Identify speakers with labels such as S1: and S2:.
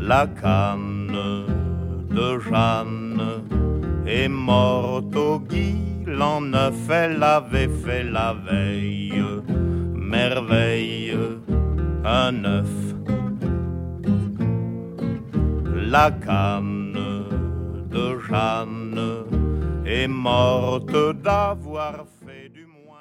S1: La canne de Jeanne est morte au gui, l'an neuf, elle avait fait la veille merveille un œuf. La canne de Jeanne est morte d'avoir